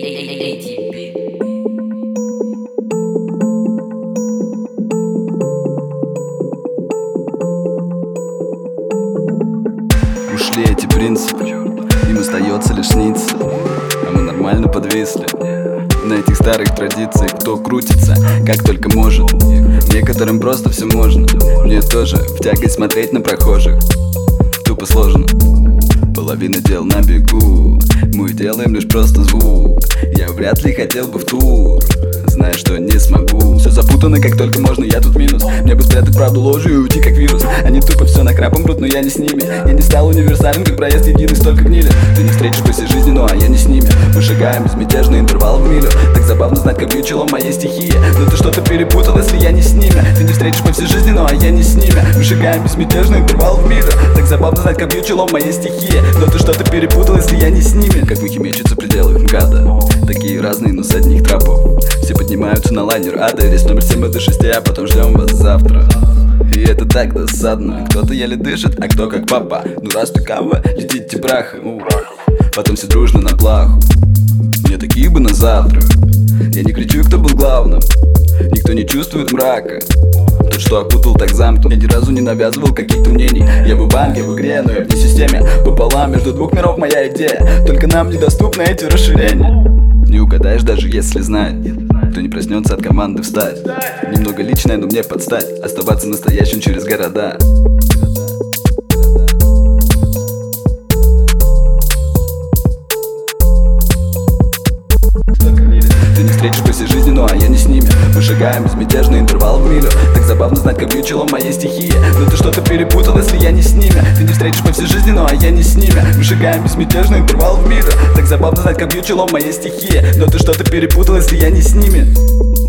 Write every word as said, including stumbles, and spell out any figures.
Ушли эти принципы, им остается лишь сниться, а мы нормально подвисли на этих старых традициях. Кто крутится, как только может, некоторым просто все можно. Мне тоже в тягость смотреть на прохожих. Тупо сложно, половина дел на бегу, мы делаем лишь просто звук. Я вряд ли хотел бы в тур, зная, что не смогу. Все запутано, как только можно, я тут минус. Мне бы спрятать правду ложью и уйти как вирус. Они тупо все накрапом брут, но я не с ними. Я не стал универсальным, как проезд единый, столько гнили. Ты не встретишь по всей жизни, ну а я не с ними. Мы шагаем безмятежный интервал в милю. Так забавно знать, как бью челом моей стихии. Но ты что-то перепутал, если я не с ними. Ты не встретишь по всей жизни, ну а я не с ними. Мы шагаем безмятежный интервал в милю. Так забавно знать, как бью челом моей стихии. Но ты что-то перепутал, если я не с ними. Как мухи мечутся в пределах МКАДа, такие разные, но с одних тропов. Все поднимаются на лайнер ада, рейс номер семь до шести, а потом ждем вас завтра. И это так досадно. Кто-то еле дышит, а кто как папа. Ну раз ты кава, летите прахом. Потом все дружно на плаху. Мне таких бы на завтра. Я не кричу, кто был главным. Никто не чувствует мрака. Тот, что окутал, так замкнут. Я ни разу не навязывал каких-то мнений. Я бы в банке, в игре, но я в системе. Пополам между двух миров моя идея. Только нам недоступны эти расширения. Не угадаешь, даже если знать, кто не проснется от команды встать. Немного личное, но мне подстать. Оставаться настоящим через города. Ты не встретишь по всей жизни, ну а я не с ними. Мы шагаем безмятежный интервал в милю. Так забавно знать, как бью челом моей стихии. Но ты что-то перепутал, если я не с ними. Ты не встретишь по всей жизни, ну а я не с ними. Мы шагаем безмятежный интервал в милю. Так забавно знать, как бью челом моей стихии. Но ты что-то перепутал, если я не с ними.